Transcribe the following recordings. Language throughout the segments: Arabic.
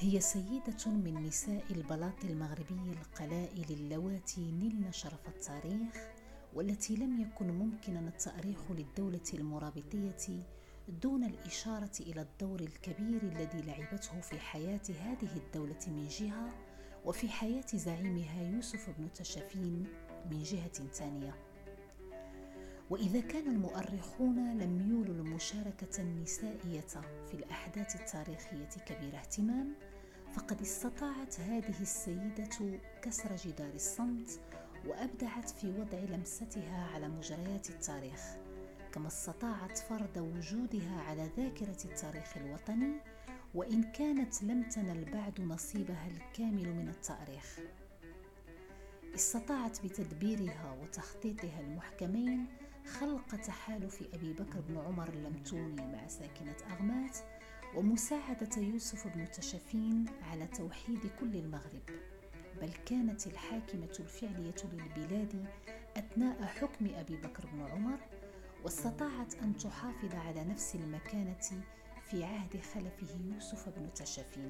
هي سيدة من نساء البلاط المغربي القلائل اللواتي نلن شرف التاريخ، والتي لم يكن ممكنا التأريخ للدولة المرابطية دون الإشارة إلى الدور الكبير الذي لعبته في حياة هذه الدولة من جهة، وفي حياة زعيمها يوسف بن تشفين من جهة ثانية. وإذا كان المؤرخون لم يولوا المشاركة النسائية في الأحداث التاريخية كبير اهتمام، فقد استطاعت هذه السيدة كسر جدار الصمت وأبدعت في وضع لمستها على مجريات التاريخ، كما استطاعت فرض وجودها على ذاكرة التاريخ الوطني، وإن كانت لم تنل بعد نصيبها الكامل من التاريخ. استطاعت بتدبيرها وتخطيطها المحكمين خلق تحالف أبي بكر بن عمر اللمتوني مع ساكنة أغمات، ومساعدة يوسف بن تشفين على توحيد كل المغرب، بل كانت الحاكمة الفعلية للبلاد أثناء حكم أبي بكر بن عمر، واستطاعت أن تحافظ على نفس المكانة في عهد خلفه يوسف بن تشفين.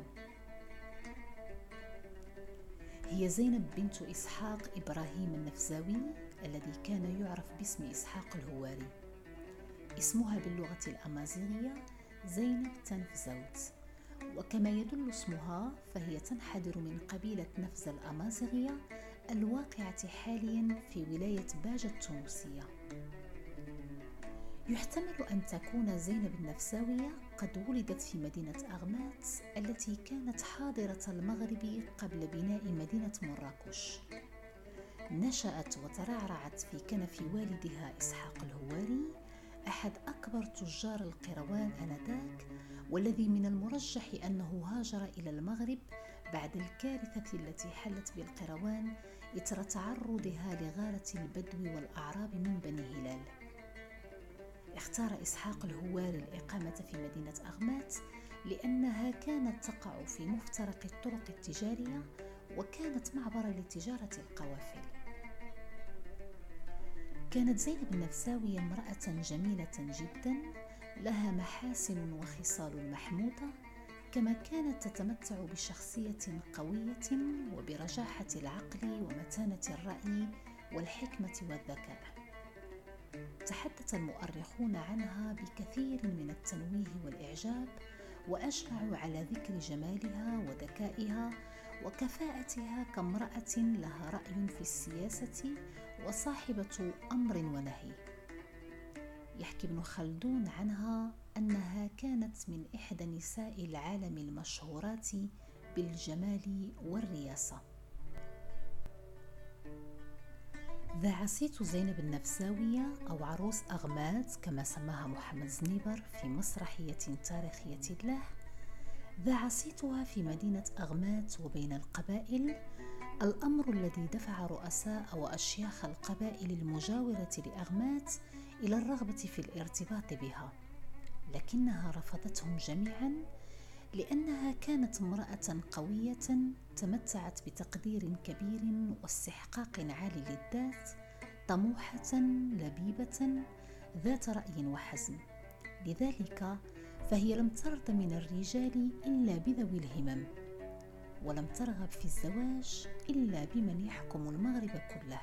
هي زينب بنت إسحاق إبراهيم النفزاوي الذي كان يعرف باسم إسحاق الهواري. اسمها باللغة الأمازيغية زينب تنفزوت، وكما يدل اسمها فهي تنحدر من قبيلة نفز الأمازيغية الواقعة حاليا في ولاية باجة التونسية. يحتمل أن تكون زينب النفساوية قد ولدت في مدينة أغمات التي كانت حاضرة المغرب قبل بناء مدينة مراكش. نشأت وترعرعت في كنف والدها إسحاق الهواري، أحد أكبر تجار القروان آنذاك، والذي من المرجح أنه هاجر إلى المغرب بعد الكارثة التي حلت بالقروان إثر تعرضها لغارة البدو والأعراب من بني هلال. اختار إسحاق الهواري الإقامة في مدينة أغمات لأنها كانت تقع في مفترق الطرق التجارية، وكانت معبرا لتجارة القوافل. كانت زينب النفساوية امرأة جميلة جدا، لها محاسن وخصال محمودة، كما كانت تتمتع بشخصية قوية وبرجاحة العقل ومتانة الرأي والحكمة والذكاء. تحدث المؤرخون عنها بكثير من التنويه والإعجاب، وأجمعوا على ذكر جمالها وذكائها وكفاءتها كامرأة لها رأي في السياسة وصاحبة أمر ونهي. يحكي ابن خلدون عنها أنها كانت من إحدى نساء العالم المشهورات بالجمال والرياسة. ذاع صيت زينب النفساوية أو عروس أغمات كما سماها محمد زنيبر في مسرحية تاريخية له، ذاع صيتها في مدينة أغمات وبين القبائل، الأمر الذي دفع رؤساء وأشياخ القبائل المجاورة لأغمات إلى الرغبة في الارتباط بها، لكنها رفضتهم جميعا لأنها كانت امرأة قوية تمتعت بتقدير كبير واستحقاق عالي للذات، طموحة لبيبة ذات رأي وحزم. لذلك فهي لم ترض من الرجال إلا بذوي الهمم، ولم ترغب في الزواج إلا بمن يحكم المغرب كله.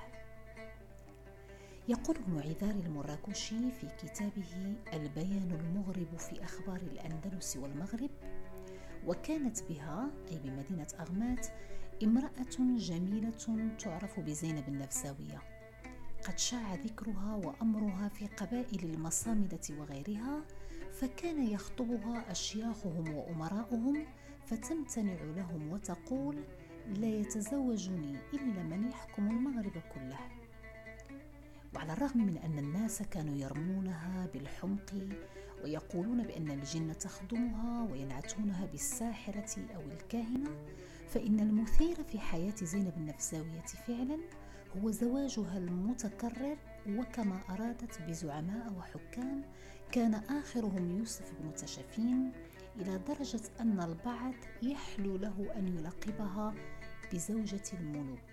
يقول ابن عذار المراكشي في كتابه البيان المغرب في أخبار الأندلس والمغرب: وكانت بها أي بمدينة أغمات امرأة جميلة تعرف بزينب النفساوية، قد شاع ذكرها وأمرها في قبائل المصامدة وغيرها، فكان يخطبها أشياخهم وأمراؤهم فتمتنع لهم وتقول: لا يتزوجني إلا من يحكم المغرب كله. وعلى الرغم من أن الناس كانوا يرمونها بالحمق ويقولون بأن الجن تخدمها وينعتونها بالساحرة أو الكاهنة، فإن المثير في حياة زينب النفساوية فعلا هو زواجها المتكرر، وكما أرادت بزعماء وحكام كان آخرهم يوسف بن تشفين، إلى درجة أن البعض يحلو له أن يلقبها بزوجة الملوك.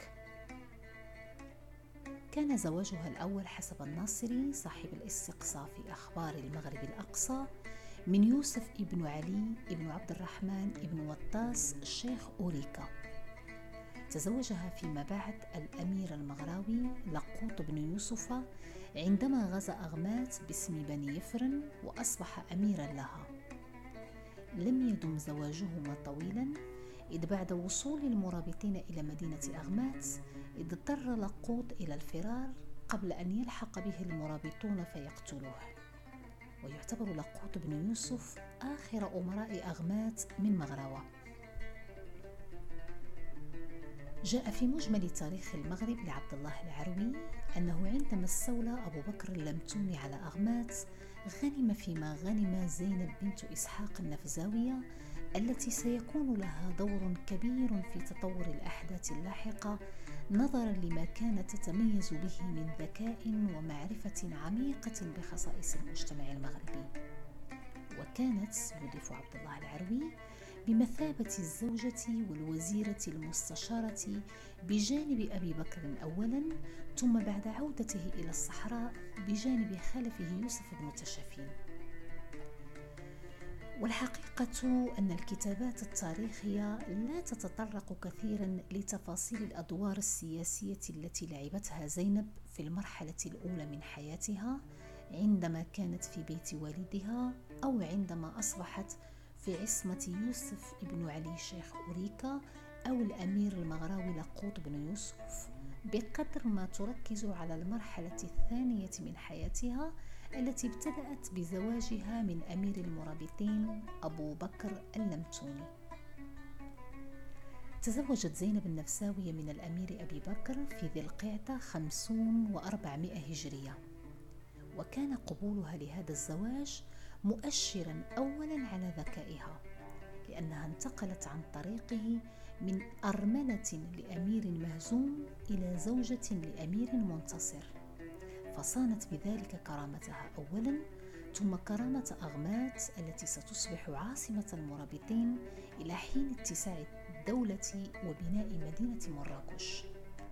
كان زواجها الأول حسب الناصري صاحب الاستقصاء في أخبار المغرب الأقصى من يوسف ابن علي ابن عبد الرحمن ابن وطاس الشيخ أوريكا. تزوجها فيما بعد الأمير المغراوي لقوط بن يوسف عندما غزا أغمات باسم بني يفرن وأصبح أميرا لها. لم يدم زواجهما طويلا، إذ بعد وصول المرابطين إلى مدينة أغمات اضطر لقوط إلى الفرار قبل أن يلحق به المرابطون فيقتلوه. ويعتبر لقوط بن يوسف آخر أمراء أغمات من مغراوة. جاء في مجمل تاريخ المغرب لعبد الله العروي أنه عندما استولى أبو بكر اللمتوني على أغمات غنم فيما غنم زينب بنت إسحاق النفزاوية، التي سيكون لها دور كبير في تطور الأحداث اللاحقة نظرا لما كانت تتميز به من ذكاء ومعرفة عميقة بخصائص المجتمع المغربي. وكانت، يضيف عبد الله العروي، بمثابة الزوجة والوزيرة المستشارة بجانب أبي بكر أولا، ثم بعد عودته إلى الصحراء بجانب خلفه يوسف بن تشافين. والحقيقة أن الكتابات التاريخية لا تتطرق كثيرا لتفاصيل الأدوار السياسية التي لعبتها زينب في المرحلة الأولى من حياتها عندما كانت في بيت والدها أو عندما أصبحت في عصمة يوسف ابن علي شيخ أوريكا أو الأمير المغراوي لقوط بن يوسف، بقدر ما تركز على المرحلة الثانية من حياتها التي ابتدأت بزواجها من أمير المرابطين أبو بكر اللمتوني. تزوجت زينب النفساوية من الأمير أبي بكر في ذي القعدة 50 و400 هجرية، وكان قبولها لهذا الزواج مؤشرا أولا على ذكائها، لأنها انتقلت عن طريقه من أرملة لأمير مهزوم إلى زوجة لأمير منتصر، فصانت بذلك كرامتها أولا، ثم كرامة أغمات التي ستصبح عاصمة المرابطين إلى حين اتساع الدولة وبناء مدينة مراكش.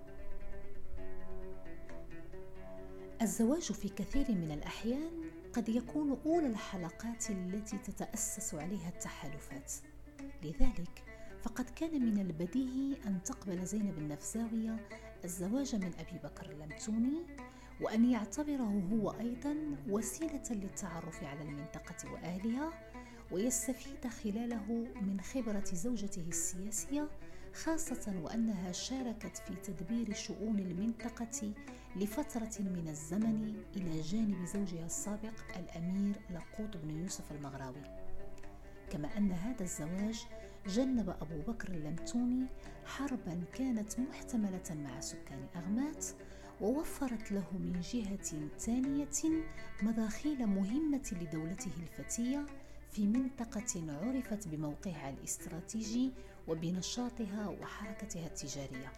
الزواج في كثير من الأحيان قد يكون أولى الحلقات التي تتأسس عليها التحالفات، لذلك فقد كان من البديهي أن تقبل زينب النفساوية الزواج من أبي بكر اللمتوني، وأن يعتبره هو أيضا وسيلة للتعرف على المنطقة وأهلها، ويستفيد خلاله من خبرة زوجته السياسية، خاصة وأنها شاركت في تدبير شؤون المنطقة لفترة من الزمن إلى جانب زوجها السابق الأمير لقوط بن يوسف المغراوي. كما أن هذا الزواج جنب أبو بكر اللمتوني حربا كانت محتملة مع سكان أغمات، ووفرت له من جهة ثانية مداخيل مهمة لدولته الفتية في منطقة عرفت بموقعها الاستراتيجي وبنشاطها وحركتها التجارية.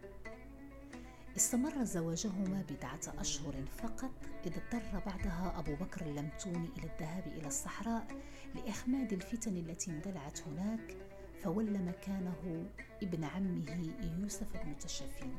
استمر زواجهما 10 أشهر فقط، إذ اضطر بعدها أبو بكر اللمتوني إلى الذهاب إلى الصحراء لإخماد الفتن التي اندلعت هناك، فولى مكانه ابن عمه يوسف بن تشافين.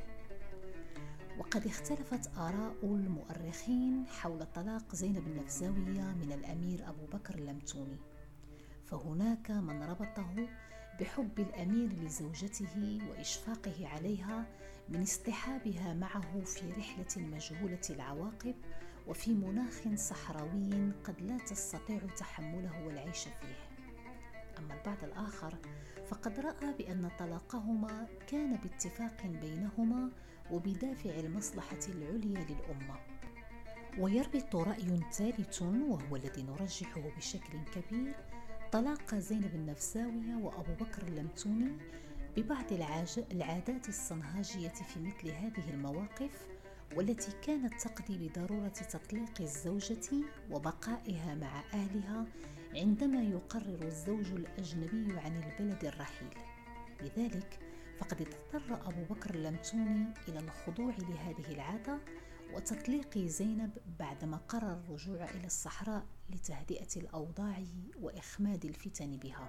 وقد اختلفت آراء المؤرخين حول طلاق زينب النفساوية من الأمير أبو بكر اللمتوني، فهناك من ربطه بحب الأمير لزوجته وإشفاقه عليها من اصطحابها معه في رحلة مجهولة العواقب وفي مناخ صحراوي قد لا تستطيع تحمله والعيش فيه. أما البعض الآخر فقد رأى بأن طلاقهما كان باتفاق بينهما وبدافع المصلحة العليا للأمة. ويربط رأي ثالث وهو الذي نرجحه بشكل كبير طلاق زينب النفساوية وأبو بكر اللمتوني ببعض العادات الصنهاجية في مثل هذه المواقف، والتي كانت تقضي بضرورة تطليق الزوجة وبقائها مع أهلها عندما يقرر الزوج الأجنبي عن البلد الرحيل. لذلك فقد اضطر أبو بكر اللمتوني إلى الخضوع لهذه العادة وتطليق زينب بعدما قرر الرجوع إلى الصحراء لتهدئة الأوضاع وإخماد الفتن بها.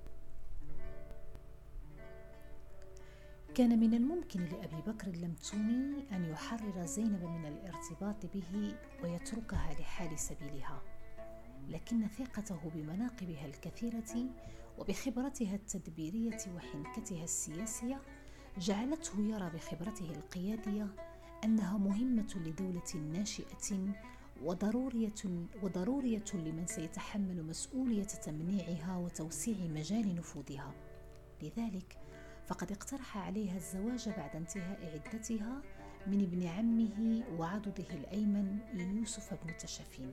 كان من الممكن لأبي بكر اللمتوني أن يحرر زينب من الارتباط به ويتركها لحال سبيلها، لكن ثقته بمناقبها الكثيرة وبخبرتها التدبيرية وحنكتها السياسية جعلته يرى بخبرته القيادية أنها مهمة لدولة ناشئة وضرورية لمن سيتحمل مسؤولية تمنيعها وتوسيع مجال نفوذها. لذلك فقد اقترح عليها الزواج بعد انتهاء عدتها من ابن عمه وعضده الأيمن يوسف بن تشفين.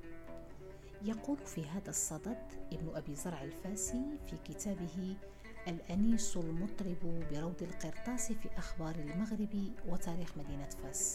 يقول في هذا الصدد ابن أبي زرع الفاسي في كتابه الأنيس المطرب بروض القرطاس في أخبار المغرب وتاريخ مدينة فاس: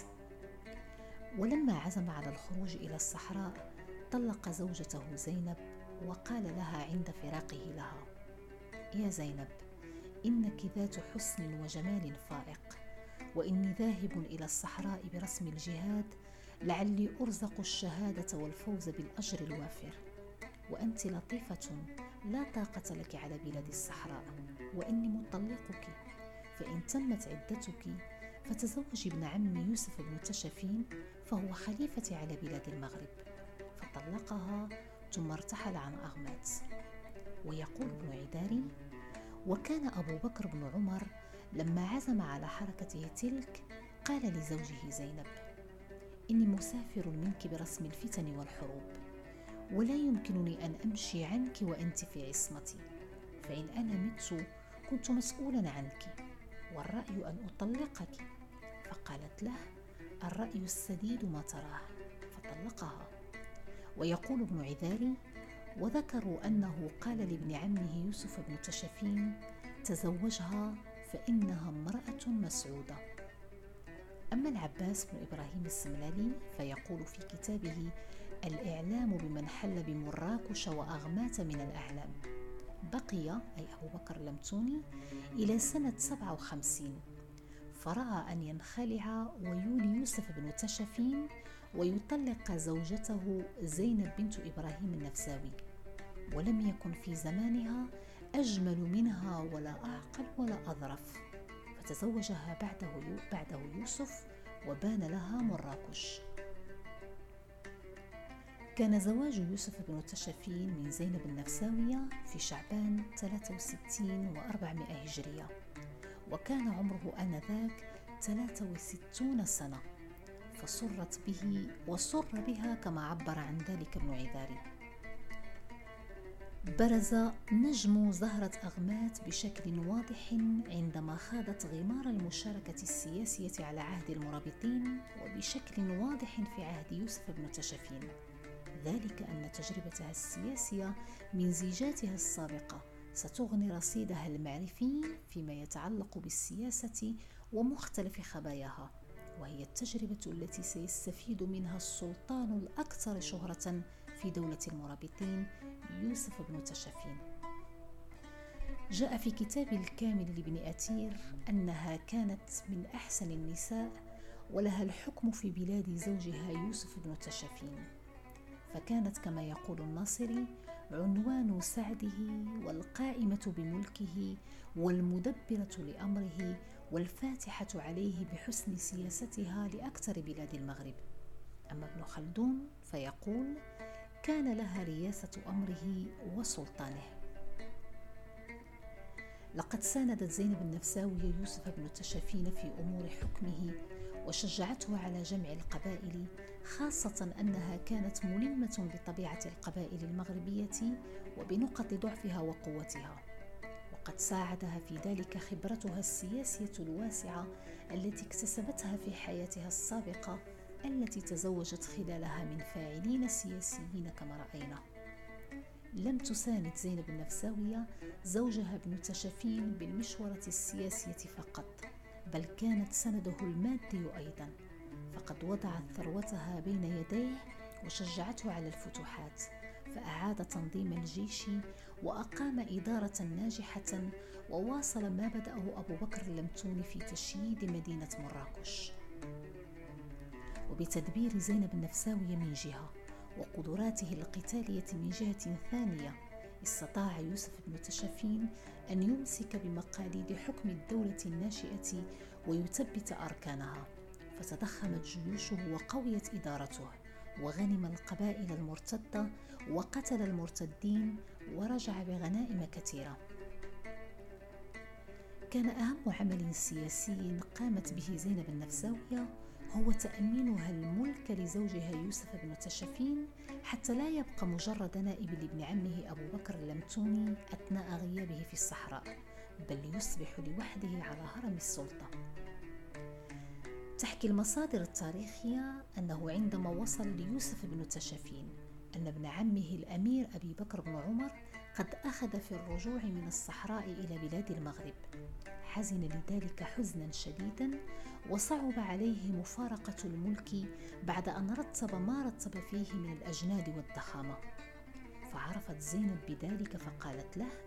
ولما عزم على الخروج إلى الصحراء طلق زوجته زينب وقال لها عند فراقه لها: يا زينب، إنك ذات حسن وجمال فائق، وإني ذاهب إلى الصحراء برسم الجهاد لعلي أرزق الشهادة والفوز بالأجر الوافر، وأنت لطيفة لا طاقة لك على بلاد الصحراء، وإني مطلقك، فإن تمت عدتك فتزوجي ابن عمي يوسف بن تشفين فهو خليفتي على بلاد المغرب. فطلقها ثم ارتحل عن أغمات. ويقول ابن عداري: وكان أبو بكر بن عمر لما عزم على حركته تلك قال لزوجه زينب: إني مسافر منك برسم الفتن والحروب، ولا يمكنني أن أمشي عنك وأنت في عصمتي، فإن أنا مت كنت مسؤولا عنك، والرأي أن أطلقك. فقالت له: الرأي السديد ما تراه، فطلقها. ويقول ابن عذاري: وذكروا أنه قال لابن عمه يوسف بن تشفين: تزوجها فإنها امرأة مسعودة. أما العباس بن إبراهيم السملالي فيقول في كتابه الإعلام بمن حل بمراكش وأغمات من الأعلام: بقي أي أبو بكر لمتوني إلى سنة 57، فرأى أن ينخلع ويولي يوسف بن تشفين ويطلق زوجته زينب بنت إبراهيم النفساوي، ولم يكن في زمانها أجمل منها ولا أعقل ولا أظرف، فتزوجها بعده يوسف وبان لها مراكش. كان زواج يوسف بن تشفين من زينب النفساوية في شعبان 63 و400 هجرية، وكان عمره آنذاك 63 سنة، فسرت به وسر بها كما عبر عن ذلك ابن عذاري. برز نجم زهرة أغمات بشكل واضح عندما خاضت غمار المشاركة السياسية على عهد المرابطين، وبشكل واضح في عهد يوسف بن تشفين، ذلك أن تجربتها السياسية من زيجاتها السابقة ستغني رصيدها المعرفي فيما يتعلق بالسياسة ومختلف خباياها، وهي التجربة التي سيستفيد منها السلطان الأكثر شهرة في دولة المرابطين يوسف بن تشفين. جاء في كتاب الكامل لابن أثير أنها كانت من أحسن النساء ولها الحكم في بلاد زوجها يوسف بن تشفين، فكانت كما يقول الناصري عنوان سعده والقائمة بملكه والمدبرة لأمره والفاتحة عليه بحسن سياستها لأكثر بلاد المغرب. أما ابن خلدون فيقول كان لها رياسة أمره وسلطانه. لقد ساندت زينب النفساوية يوسف بن تشفين في أمور حكمه وشجعته على جمع القبائل، خاصة أنها كانت ملمة بطبيعة القبائل المغربية وبنقط ضعفها وقوتها، وقد ساعدها في ذلك خبرتها السياسية الواسعة التي اكتسبتها في حياتها السابقة التي تزوجت خلالها من فاعلين سياسيين كما رأينا. لم تساند زينب النفساوية زوجها ابن تشفين بالمشورة السياسية فقط، بل كانت سنده المادي أيضا، فقد وضعت ثروتها بين يديه وشجعته على الفتوحات، فأعاد تنظيم الجيش وأقام إدارة ناجحة، وواصل ما بدأه أبو بكر اللمتوني في تشييد مدينة مراكش. وبتدبير زينب النفساوية من جهة وقدراته القتالية من جهة ثانية، استطاع يوسف بن تشفين أن يمسك بمقاليد حكم الدولة الناشئة ويثبت أركانها، فتضخمت جيوشه وقويت إدارته، وغنم القبائل المرتدة وقتل المرتدين ورجع بغنائم كثيرة. كان أهم عمل سياسي قامت به زينب النفساوية هو تأمينها الملك لزوجها يوسف بن تشفين حتى لا يبقى مجرد نائب لابن عمه أبو بكر اللمتوني أثناء غيابه في الصحراء، بل يصبح لوحده على هرم السلطة. تحكي المصادر التاريخية أنه عندما وصل ليوسف بن تشفين أن ابن عمه الأمير أبي بكر بن عمر قد أخذ في الرجوع من الصحراء إلى بلاد المغرب، حزن لذلك حزنا شديدا وصعب عليه مفارقة الملك بعد أن رتب ما رتب فيه من الأجناد والضخامة. فعرفت زينب بذلك فقالت له: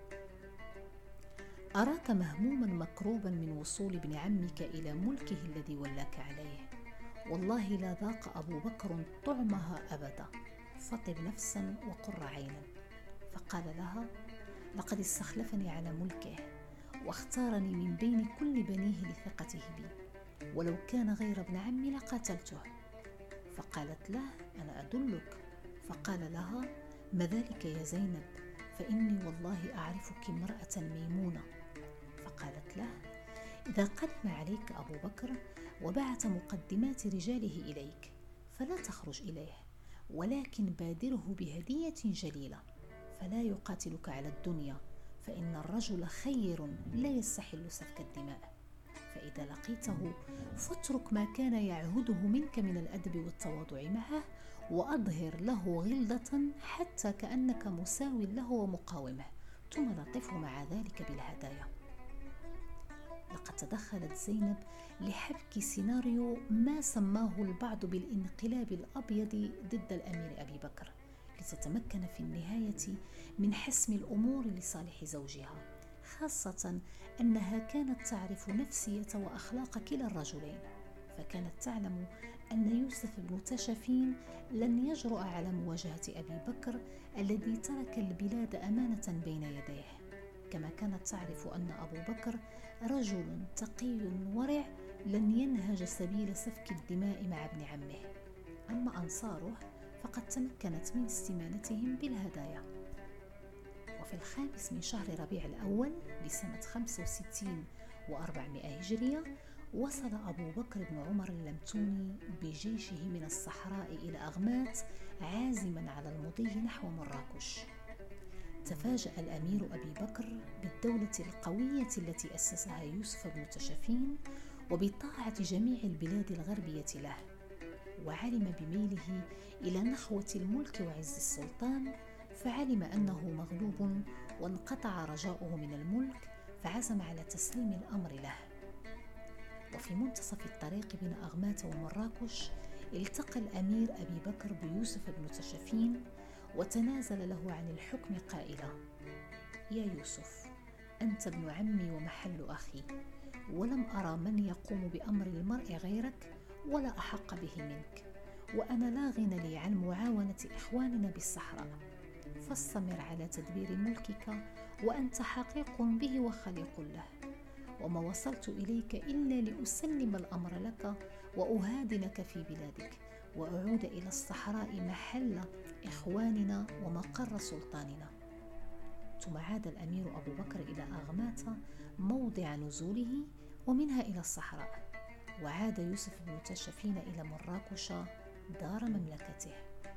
أراك مهموما مكروبا من وصول ابن عمك إلى ملكه الذي ولاك عليه، والله لا ذاق أبو بكر طعمها أبدا، فطب نفسا وقر عينا. فقال لها: لقد استخلفني على ملكه واختارني من بين كل بنيه لثقته بي، ولو كان غير ابن عمي لقاتلته. فقالت له: أنا أدلك. فقال لها: ما ذلك يا زينب، فإني والله أعرفك امرأة ميمونة. فقالت له: إذا قدم عليك أبو بكر وبعث مقدمات رجاله إليك فلا تخرج إليه، ولكن بادره بهدية جليلة، فلا يقاتلك على الدنيا، فإن الرجل خير لا يستحل سفك الدماء. فإذا لقيته فاترك ما كان يعهده منك من الأدب والتواضع معه، وأظهر له غلظة حتى كأنك مساو له ومقاومه، ثم لطفه مع ذلك بالهدايا. لقد تدخلت زينب لحبك سيناريو ما سماه البعض بالانقلاب الأبيض ضد الأمير أبي بكر، لتتمكن في النهاية من حسم الأمور لصالح زوجها، خاصة أنها كانت تعرف نفسية وأخلاق كلا الرجلين، فكانت تعلم أن يوسف بن تشفين لن يجرؤ على مواجهة أبي بكر الذي ترك البلاد أمانة بين يديه، كما كانت تعرف أن أبو بكر رجل تقي ورع لن ينهج سبيل سفك الدماء مع ابن عمه. أما أنصاره فقد تمكنت من استمالتهم بالهدايا. وفي 5 من شهر ربيع الأول لسنة 65 و400 هجرية وصل أبو بكر بن عمر اللمتوني بجيشه من الصحراء إلى أغمات عازما على المضي نحو مراكش. تفاجأ الأمير أبي بكر بالدولة القوية التي أسسها يوسف بن تشفين وبطاعة جميع البلاد الغربية له، وعلم بميله إلى نخوة الملك وعز السلطان، فعلم أنه مغلوب وانقطع رجاؤه من الملك، فعزم على تسليم الأمر له. وفي منتصف الطريق بين أغمات ومراكش التقى الأمير أبي بكر بيوسف بن تشفين وتنازل له عن الحكم قائلا: يا يوسف، أنت ابن عمي ومحل أخي، ولم أرى من يقوم بأمر المرء غيرك ولا أحق به منك، وأنا لا غنى لي عن معاونة إخواننا بالصحراء، فاستمر على تدبير ملكك وأنت حقيق به وخليق له، وما وصلت إليك إلا لأسلم الأمر لك وأهادنك في بلادك، وأعود إلى الصحراء محل إخواننا ومقر سلطاننا. ثم عاد الأمير أبو بكر إلى أغمات موضع نزوله ومنها إلى الصحراء، وعاد يوسف بن تشفين إلى مراكش دار مملكته.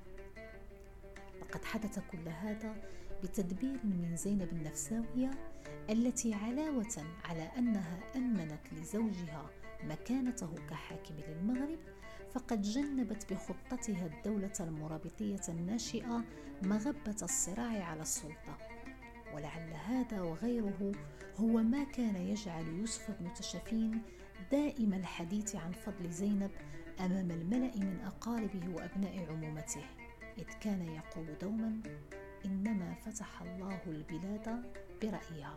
لقد حدث كل هذا بتدبير من زينب النفساوية التي علاوة على أنها أمنت لزوجها مكانته كحاكم للمغرب، فقد جنبت بخطتها الدولة المرابطية الناشئة مغبة الصراع على السلطة. ولعل هذا وغيره هو ما كان يجعل يوسف بن تشفين دائم الحديث عن فضل زينب أمام الملأ من أقاربه وأبناء عمومته، إذ كان يقول دوما: إنما فتح الله البلاد برأيها.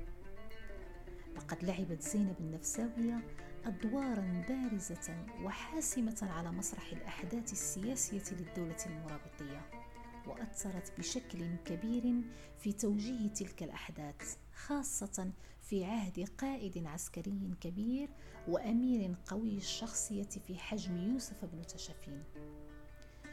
لقد لعبت زينب النفساوية أدوارا بارزة وحاسمة على مسرح الأحداث السياسية للدولة المرابطية، وأثرت بشكل كبير في توجيه تلك الأحداث، خاصة في عهد قائد عسكري كبير وأمير قوي الشخصية في حجم يوسف بن تشفين.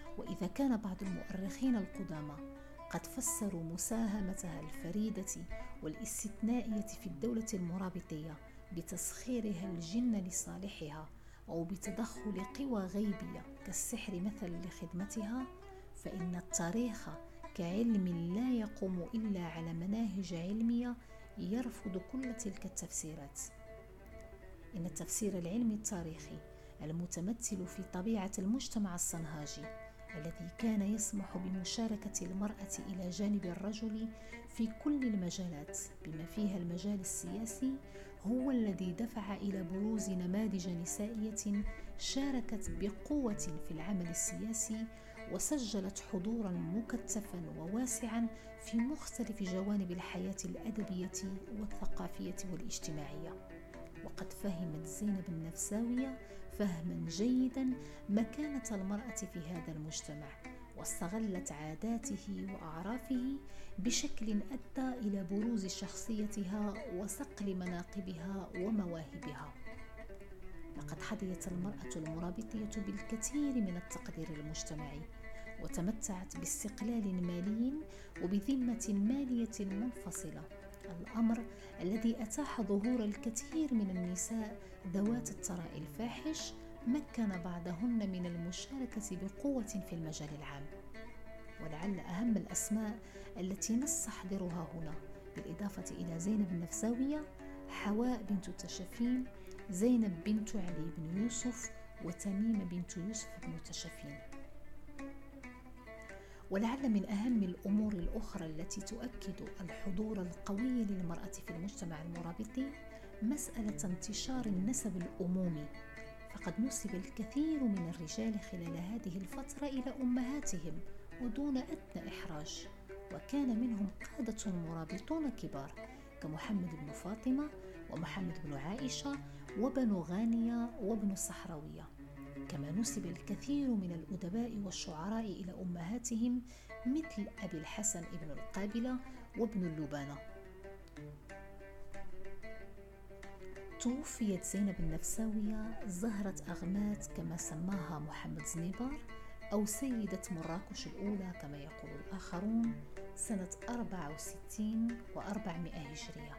وإذا كان بعض المؤرخين القدامى قد فسروا مساهمتها الفريدة والاستثنائية في الدولة المرابطية بتسخيرها الجن لصالحها أو بتدخل قوى غيبية كالسحر مثلا لخدمتها، فإن التاريخ كعلم لا يقوم إلا على مناهج علمية يرفض كل تلك التفسيرات. إن التفسير العلمي التاريخي المتمثل في طبيعة المجتمع الصنهاجي الذي كان يسمح بمشاركة المرأة إلى جانب الرجل في كل المجالات بما فيها المجال السياسي هو الذي دفع إلى بروز نماذج نسائية شاركت بقوة في العمل السياسي وسجلت حضورا مكثفا وواسعا في مختلف جوانب الحياة الأدبية والثقافية والاجتماعية. وقد فهمت زينب النفساوية فهما جيدا مكانة المرأة في هذا المجتمع، واستغلت عاداته وأعرافه بشكل أدى إلى بروز شخصيتها وصقل مناقبها ومواهبها. لقد حظيت المرأة المرابطية بالكثير من التقدير المجتمعي، وتمتعت باستقلال مالي وبذمة مالية منفصلة، الأمر الذي أتاح ظهور الكثير من النساء ذوات الثراء الفاحش مكن بعضهن من المشاركة بقوة في المجال العام. ولعل أهم الأسماء التي نستحضرها هنا بالإضافة إلى زينب النفساوية حواء بنت تشفين، زينب بنت علي بن يوسف، وتميمة بنت يوسف بن تشفين. ولعل من أهم الأمور الأخرى التي تؤكد الحضور القوي للمرأة في المجتمع المرابطي مسألة انتشار النسب الأمومي، فقد نسب الكثير من الرجال خلال هذه الفترة إلى أمهاتهم ودون أدنى إحراج، وكان منهم قادة مرابطون كبار كمحمد بن فاطمة ومحمد بن عائشة وبنو غانية وابن الصحراوية. كما نسب الكثير من الأدباء والشعراء إلى أمهاتهم مثل أبي الحسن ابن القابلة وابن اللبانة. توفيت زينب النفساوية زهرة أغمات كما سماها محمد زنيبار أو سيدة مراكش الأولى كما يقول الآخرون سنة 64 و400 هجرية.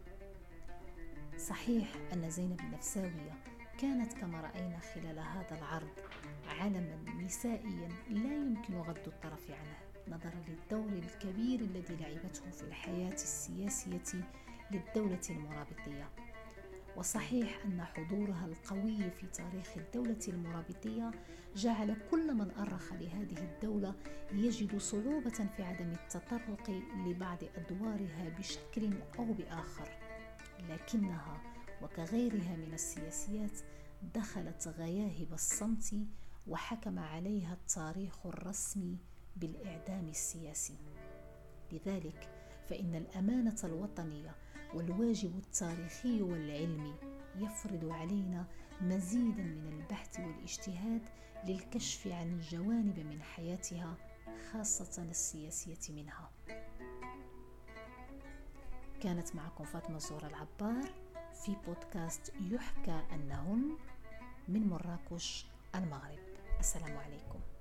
صحيح أن زينب النفساوية كانت كما رأينا خلال هذا العرض علما نسائيا لا يمكن غض الطرف عنه نظرا للدور الكبير الذي لعبته في الحياة السياسية للدولة المرابطية. وصحيح أن حضورها القوي في تاريخ الدولة المرابطية جعل كل من أرخ لهذه الدولة يجد صعوبة في عدم التطرق لبعض أدوارها بشكل أو بآخر، لكنها وكغيرها من السياسيات دخلت غياهب الصمت وحكم عليها التاريخ الرسمي بالإعدام السياسي. لذلك فإن الأمانة الوطنية والواجب التاريخي والعلمي يفرض علينا مزيدا من البحث والاجتهاد للكشف عن الجوانب من حياتها خاصة السياسية منها. كانت معكم فاطمة زهرة العبار في بودكاست يحكى أنهن من مراكش المغرب. السلام عليكم.